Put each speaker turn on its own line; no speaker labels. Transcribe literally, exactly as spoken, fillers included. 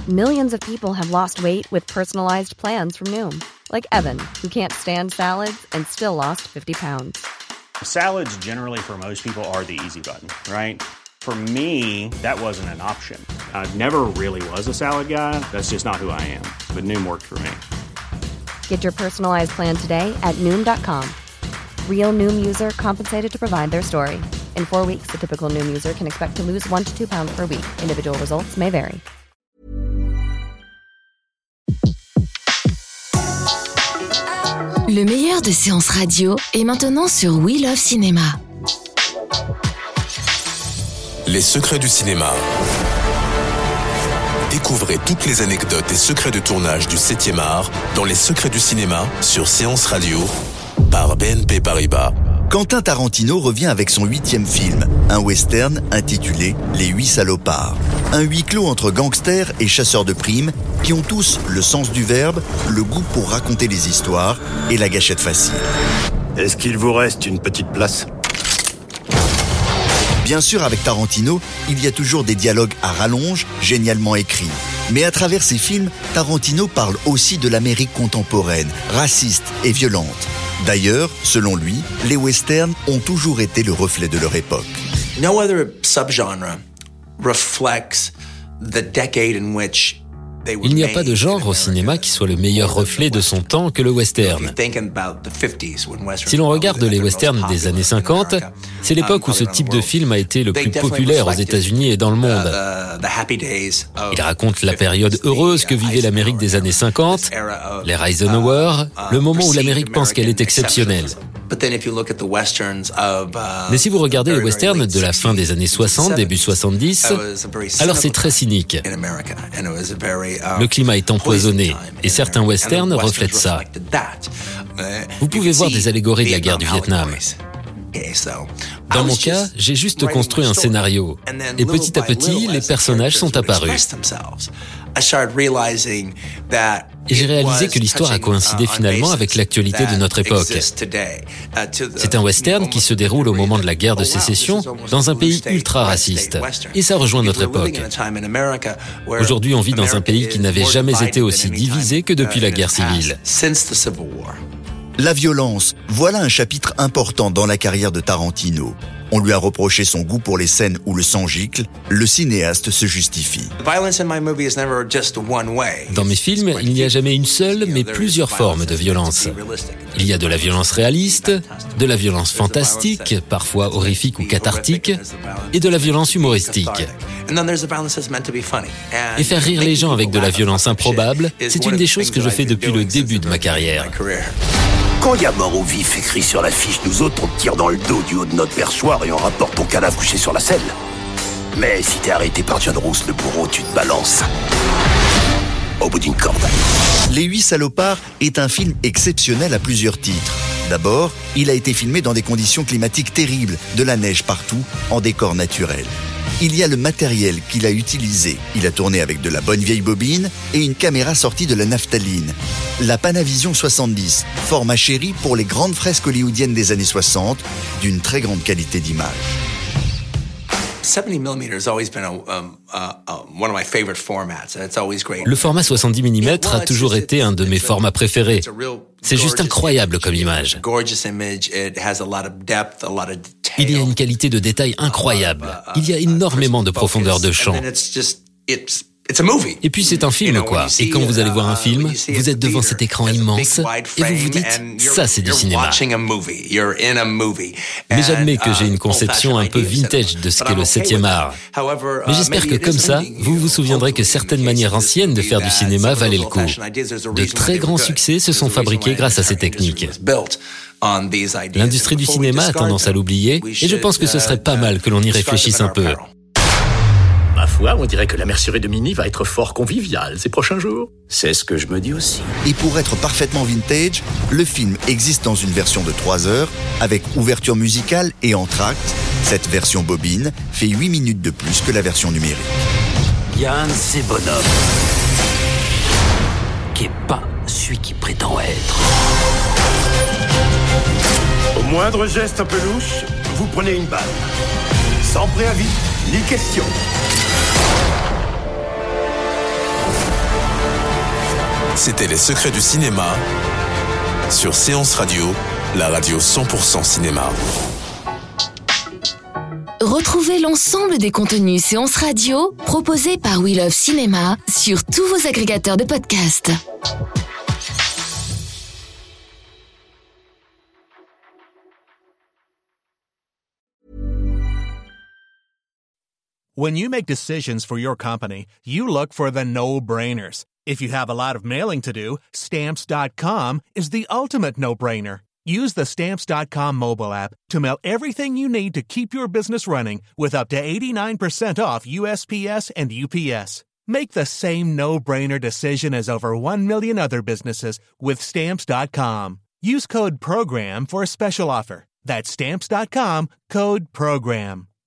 Millions of people have lost weight with personalized plans from Noom. Like Evan, who can't stand salads and still lost fifty pounds.
Salads generally for most people are the easy button, right? For me, that wasn't an option. I never really was a salad guy. That's just not who I am. But Noom worked for me.
Get your personalized plan today at Noom dot com. Real Noom user compensated to provide their story. In four weeks, the typical Noom user can expect to lose one to two pounds per week. Individual results may vary.
Le meilleur de séances radio est maintenant sur We Love Cinéma.
Les secrets du cinéma. Découvrez toutes les anecdotes et secrets de tournage du septième art dans Les secrets du cinéma sur Séance Radio par B N P Paribas.
Quentin Tarantino revient avec son huitième film, un western intitulé Les Huit Salopards. Un huis clos entre gangsters et chasseurs de primes qui ont tous le sens du verbe, le goût pour raconter les histoires et la gâchette facile.
Est-ce qu'il vous reste une petite place ?
Bien sûr, avec Tarantino, il y a toujours des dialogues à rallonge, génialement écrits. Mais à travers ses films, Tarantino parle aussi de l'Amérique contemporaine, raciste et violente. D'ailleurs, selon lui, les westerns ont toujours été le reflet de leur époque.
No other subgenre reflects the decade in which
Il n'y a pas de genre au cinéma qui soit le meilleur reflet de son temps que le western. Si l'on regarde les westerns des années cinquante, c'est l'époque où ce type de film a été le plus populaire aux États-Unis et dans le monde. Il raconte la période heureuse que vivait l'Amérique des années cinquante, l'ère Eisenhower, le moment où l'Amérique pense qu'elle est exceptionnelle. Mais si vous regardez les westerns de la fin des années soixante, début soixante-dix, alors c'est très cynique. Le climat est empoisonné, et certains westerns reflètent ça. Vous pouvez voir des allégories de la guerre du Vietnam. Dans mon cas, j'ai juste construit un scénario, et petit à petit, les personnages sont apparus. Et j'ai réalisé que l'histoire a coïncidé finalement avec l'actualité de notre époque. C'est un western qui se déroule au moment de la guerre de sécession dans un pays ultra raciste. Et ça rejoint notre époque. Aujourd'hui, on vit dans un pays qui n'avait jamais été aussi divisé que depuis la guerre civile.
La violence, voilà un chapitre important dans la carrière de Tarantino. On lui a reproché son goût pour les scènes où le sang gicle. Le cinéaste se justifie.
Dans mes films, il n'y a jamais une seule, mais plusieurs formes de violence. Il y a de la violence réaliste, de la violence fantastique, parfois horrifique ou cathartique, et de la violence humoristique. Et faire rire les gens avec de la violence improbable, c'est une des choses que je fais depuis le début de ma carrière.
Quand il y a mort ou vif écrit sur l'affiche, nous autres on te tire dans le dos du haut de notre perchoir et on rapporte ton cadavre couché sur la selle. Mais si t'es arrêté par John Roos le bourreau, tu te balances au bout d'une corde.
Les Huit Salopards est un film exceptionnel à plusieurs titres. D'abord, il a été filmé dans des conditions climatiques terribles, de la neige partout, en décor naturel. Il y a le matériel qu'il a utilisé. Il a tourné avec de la bonne vieille bobine et une caméra sortie de la naphtaline. La Panavision soixante-dix, format chéri pour les grandes fresques hollywoodiennes des années soixante, d'une très grande qualité d'image.
Le format soixante-dix millimètres a toujours été un de mes formats préférés. C'est juste incroyable comme image. Il y a une qualité de détail incroyable. Il y a énormément de profondeur de champ. Et puis c'est un film, quoi. Et quand vous allez voir un film, vous êtes devant cet écran immense et vous vous dites, ça c'est du cinéma. Mais j'admets que j'ai une conception un peu vintage de ce qu'est le septième art. Mais j'espère que comme ça, vous vous souviendrez que certaines manières anciennes de faire du cinéma valaient le coup. De très grands succès se sont fabriqués grâce à ces techniques. L'industrie du cinéma a tendance à l'oublier et je pense que ce serait pas mal que l'on y réfléchisse un peu.
Ma foi, on dirait que la mercerie de Mini va être fort conviviale ces prochains jours.
C'est ce que je me dis aussi.
Et pour être parfaitement vintage, le film existe dans une version de trois heures, avec ouverture musicale et entr'acte. Cette version bobine fait huit minutes de plus que la version numérique.
Il y a un de ces bonhommes qui est pas celui qui prétend être. Au moindre geste un peu louche, vous prenez une balle. Sans préavis, ni question.
C'était Les Secrets du cinéma sur Séance Radio, la radio cent pour cent cinéma.
Retrouvez l'ensemble des contenus Séance Radio proposés par We Love Cinéma sur tous vos agrégateurs de podcasts.
When you make decisions for your company, you look for the no-brainers. If you have a lot of mailing to do, Stamps dot com is the ultimate no-brainer. Use the Stamps dot com mobile app to mail everything you need to keep your business running with up to eighty-nine percent off U S P S and U P S. Make the same no-brainer decision as over one million other businesses with Stamps dot com. Use code PROGRAM for a special offer. That's Stamps dot com, code PROGRAM.